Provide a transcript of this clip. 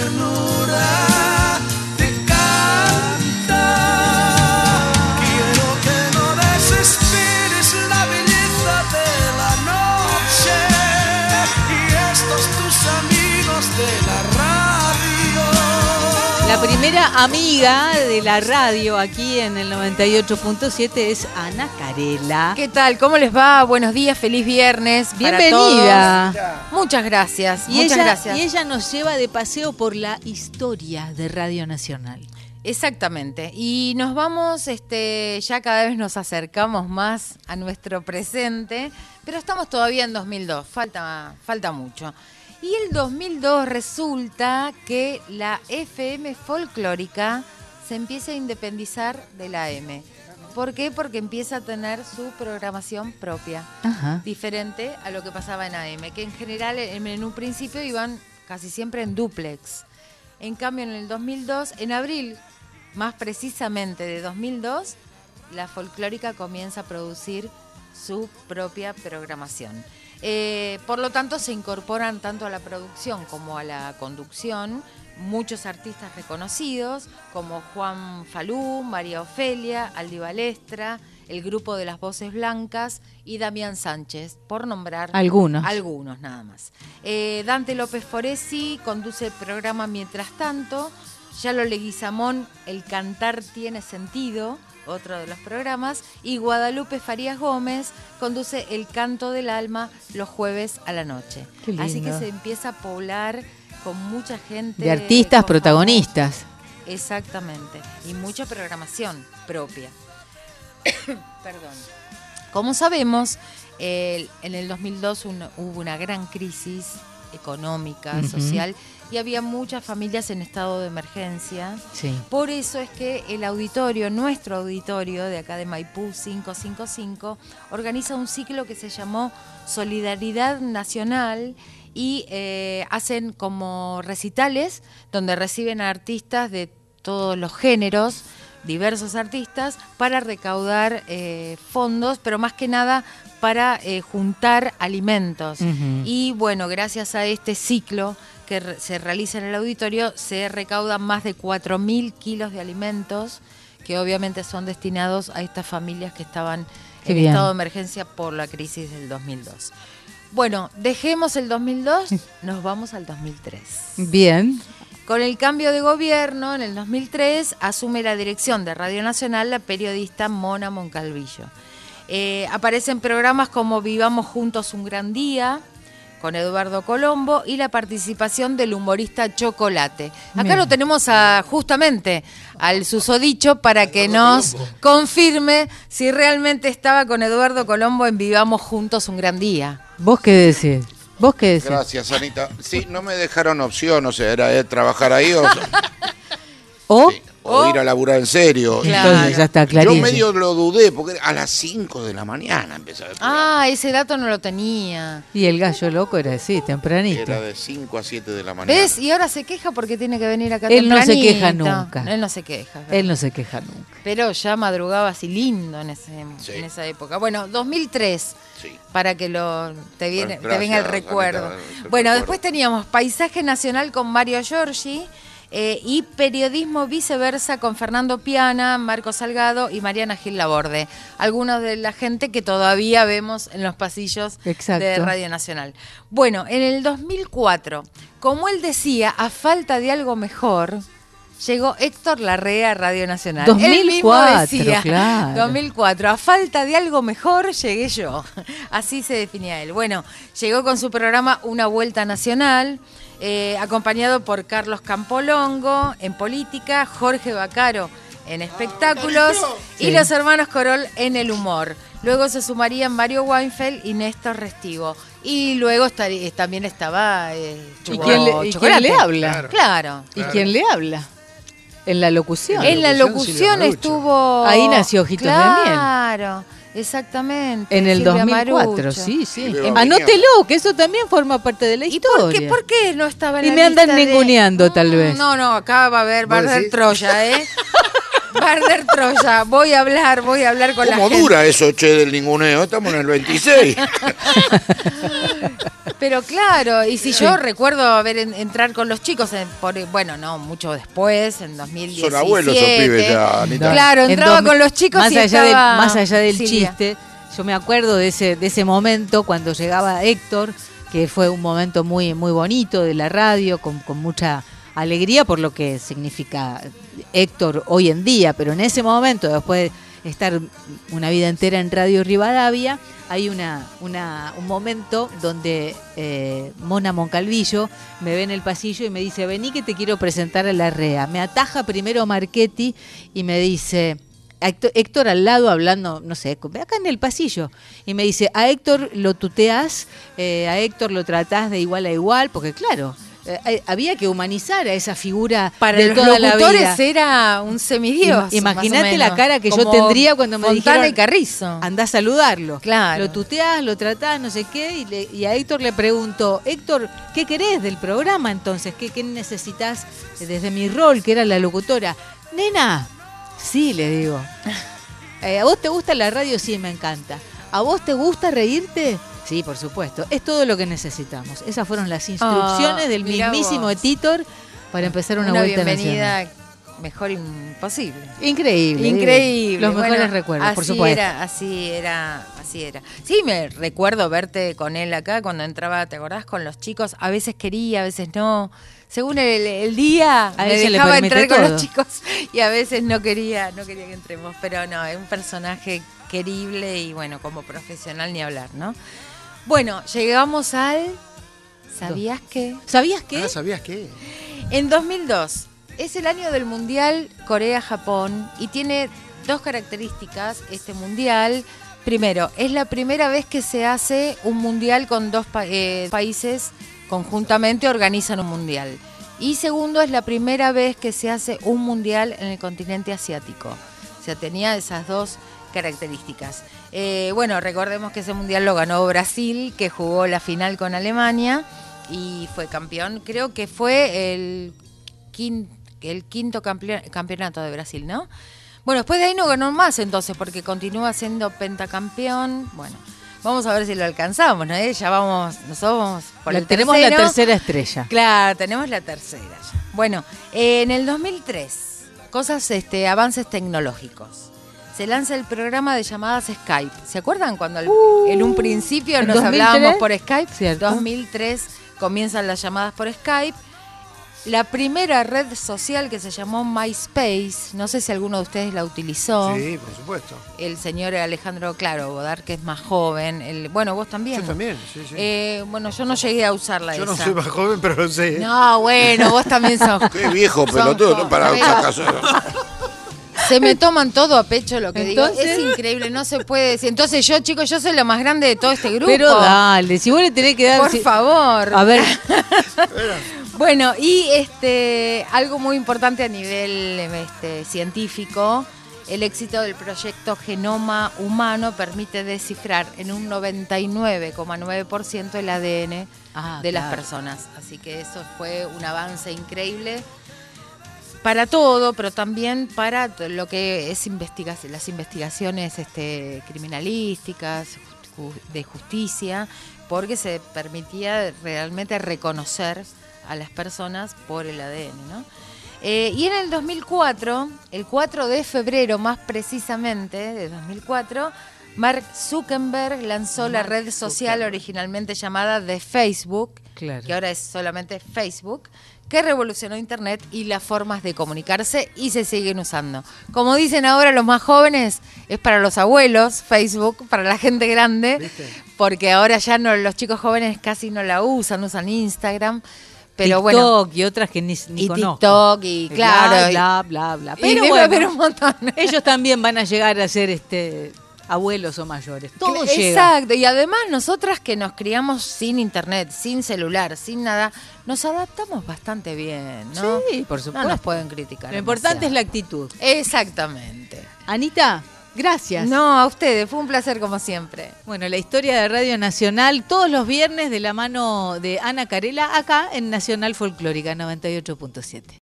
ternura te canta. Quiero que no desesperes la belleza de la noche y estos tus amigos de la radio. La primera amiga de la radio aquí en el 98.7 es Ana Carela. ¿Qué tal? ¿Cómo les va? Buenos días, feliz viernes. Bienvenida. Para todos. Muchas gracias. Y ella nos lleva de paseo por la historia de Radio Nacional. Exactamente. Y nos vamos, ya cada vez nos acercamos más a nuestro presente, pero estamos todavía en 2002, falta mucho. Y el 2002 resulta que la FM folclórica se empieza a independizar de la AM. ¿Por qué? Porque empieza a tener su programación propia, diferente a lo que pasaba en AM, que en general en un principio iban casi siempre en dúplex. En cambio, en el 2002, en abril, más precisamente de 2002, la folclórica comienza a producir su propia programación. Por lo tanto, se incorporan tanto a la producción como a la conducción muchos artistas reconocidos como Juan Falú, María Ofelia, Aldi Balestra, el grupo de las Voces Blancas y Damián Sánchez, por nombrar algunos nada más. Dante López Foresi conduce el programa Mientras Tanto. Yalo Leguizamón, El Cantar Tiene Sentido, otro de los programas, y Guadalupe Farías Gómez conduce El Canto del Alma los jueves a la noche. Así que se empieza a poblar con mucha gente. De artistas protagonistas. Exactamente, y mucha programación propia. Perdón. Como sabemos, en el 2002 hubo una gran crisis económica, social, y había muchas familias en estado de emergencia. Sí. Por eso es que el auditorio, nuestro auditorio de acá de Maipú 555, organiza un ciclo que se llamó Solidaridad Nacional y hacen como recitales donde reciben a artistas de todos los géneros, diversos artistas, para recaudar fondos, pero más que nada para juntar alimentos. Y bueno, gracias a este ciclo que se realiza en el auditorio, se recaudan más de 4.000 kilos de alimentos que obviamente son destinados a estas familias que estaban en estado de emergencia por la crisis del 2002. Bueno, dejemos el 2002, nos vamos al 2003. Bien. Con el cambio de gobierno, en el 2003, asume la dirección de Radio Nacional la periodista Mona Moncalvillo. Aparecen programas como Vivamos Juntos un Gran Día, con Eduardo Colombo, y la participación del humorista Chocolate. Acá lo tenemos justamente al susodicho para que nos confirme si realmente estaba con Eduardo Colombo en Vivamos Juntos un Gran Día. ¿Vos qué decís? ¿Vos qué decís? Gracias, Anita. Sí, no me dejaron opción, o sea, era trabajar ahí o ir a laburar en serio. Claro. Entonces ya está clarísimo. Yo medio lo dudé, porque a las 5 de la mañana empezaba el programa. Ese dato no lo tenía. Y el gallo loco era así, tempranito. Era de 5 a 7 de la mañana. ¿Ves? Y ahora se queja porque tiene que venir acá tempranito. Él no se queja nunca. Él no se queja. Él no se queja nunca. Pero ya madrugaba así lindo en esa época. Bueno, 2003. Sí. Para que te venga el recuerdo. Bueno, después teníamos Paisaje Nacional con Mario Giorgi y Periodismo Viceversa con Fernando Piana, Marco Salgado y Mariana Gil Laborde. Algunos de la gente que todavía vemos en los pasillos de Radio Nacional. Bueno, en el 2004, como él decía, a falta de algo mejor, llegó Héctor Larrea a Radio Nacional. 2004, él mismo decía, claro. 2004, a falta de algo mejor llegué yo. Así se definía él. Bueno, llegó con su programa Una Vuelta Nacional, acompañado por Carlos Campolongo en política, Jorge Bacaro en espectáculos y los hermanos Corol en el humor. Luego se sumarían Mario Weinfeld y Néstor Restivo. Y luego también estaba ¿Y quién le habla? Claro. ¿Y quién le habla? En la locución. En la locución estuvo... Ahí nació Ojitos de Miel. Claro, exactamente. En el Silvia 2004, Marucho. sí. Anótelo, que eso también forma parte de la historia. ¿Por qué no estaba en la lista? Y me andan ninguneando, tal vez. No, acá va a haber Barder Troya, ¿eh? Barder Troya, voy a hablar con la gente. ¿Cómo dura eso, del ninguneo? Estamos en el 26. Pero claro, y si yo recuerdo entrar con los chicos, bueno, no, mucho después, en 2017. Son abuelos esos pibes ya, Anita. Claro, entraba con los chicos más y allá estaba más allá del Silvia. chiste, yo me acuerdo de ese momento cuando llegaba Héctor, que fue un momento muy, muy bonito de la radio, con mucha alegría por lo que significa Héctor hoy en día, pero en ese momento, después de estar una vida entera en Radio Rivadavia, hay un momento donde Mona Moncalvillo me ve en el pasillo y me dice, vení que te quiero presentar a la REA. Me ataja primero Marchetti y me dice, Héctor al lado hablando, no sé, acá en el pasillo, y me dice, a Héctor lo tuteás, a Héctor lo tratás de igual a igual, porque claro, había que humanizar a esa figura Para de los toda la vida. locutores era un semidios. Imagínate más o la menos, cara que yo como tendría cuando me Fontana dijeron, y Carrizo. andá a saludarlo. Claro. Lo tuteás, lo tratás, no sé qué, y a Héctor le pregunto, Héctor, ¿qué querés del programa entonces? ¿Qué necesitas desde mi rol, que era la locutora? Nena, sí, le digo. ¿A vos te gusta la radio? Sí, me encanta. ¿A vos te gusta reírte? Sí, por supuesto. Es todo lo que necesitamos. Esas fueron las instrucciones del mirá mismísimo vos. Titor para empezar una vuelta bienvenida nacional. mejor imposible. Increíble. Increíble. Los mejores Bueno, recuerdos, por supuesto. Así era. Sí, me recuerdo verte con él acá cuando entraba, ¿te acordás? Con los chicos. A veces quería, a veces no. Según el día, A me ella le dejaba permite entrar con todo. los chicos y a veces no quería que entremos. Pero no, es un personaje querible y bueno, como profesional ni hablar, ¿no? Bueno, llegamos al... ¿Sabías qué? ¿Sabías qué? ¿Sabías qué? En 2002 es el año del Mundial Corea-Japón y tiene dos características este Mundial. Primero, es la primera vez que se hace un Mundial con dos países conjuntamente organizan un Mundial. Y segundo, es la primera vez que se hace un Mundial en el continente asiático. O sea, tenía esas dos características. Bueno, recordemos que ese Mundial lo ganó Brasil, que jugó la final con Alemania y fue campeón. Creo que fue el quinto campeonato de Brasil, ¿no? Bueno, después de ahí no ganó más entonces, porque continúa siendo pentacampeón. Bueno, vamos a ver si lo alcanzamos, ¿no? Nosotros vamos por el Tenemos tercero. la tercera estrella. Claro, tenemos la tercera ya. Bueno, en el 2003, avances tecnológicos. Se lanza el programa de llamadas Skype. ¿Se acuerdan cuando en un principio ¿en nos 2003? hablábamos por Skype? Cierto. 2003 comienzan las llamadas por Skype. La primera red social que se llamó MySpace, no sé si alguno de ustedes la utilizó. Sí, por supuesto. El señor Alejandro, claro, Bodar, que es más joven. Bueno, vos también. Yo también, sí. Bueno, yo no llegué a usarla Yo esa. no soy más joven, pero lo sé. No, bueno, vos también sos. Qué viejo Son pelotudo, jóvenes. ¿no? Para usar caso. Se me toman todo a pecho lo que Entonces- digo. Es increíble, no se puede decir. Entonces yo, chicos, yo soy la más grande de todo este grupo. Pero dale, si vos le tenés que dar... Por favor. A ver, Bueno, y algo muy importante a nivel científico, el éxito del proyecto Genoma Humano permite descifrar en un 99,9% el ADN de las personas. Así que eso fue un avance increíble para todo, pero también para lo que es las investigaciones criminalísticas, de justicia, porque se permitía realmente reconocer a las personas por el ADN, ¿no? Y en el 2004, el 4 de febrero más precisamente, de 2004, Mark Zuckerberg lanzó la red social originalmente llamada de Facebook, Claro. que ahora es solamente Facebook, que revolucionó Internet y las formas de comunicarse y se siguen usando. Como dicen ahora los más jóvenes, es para los abuelos Facebook, para la gente grande, ¿Viste? porque ahora ya no, los chicos jóvenes casi no la usan Instagram. Pero TikTok bueno, y otras que ni y conozco. TikTok y claro. Bla, bla, bla. y Pero debe bueno, haber un montón. ellos también van a llegar a ser abuelos o mayores. Todo llega. Exacto, y además nosotras que nos criamos sin internet, sin celular, sin nada, nos adaptamos bastante bien, ¿no? Sí, por supuesto. No nos pueden criticar. Lo importante es demasiado. la actitud. Exactamente. Anita, gracias. No, a ustedes, fue un placer como siempre. Bueno, la historia de Radio Nacional todos los viernes de la mano de Ana Carela acá en Nacional Folclórica 98.7.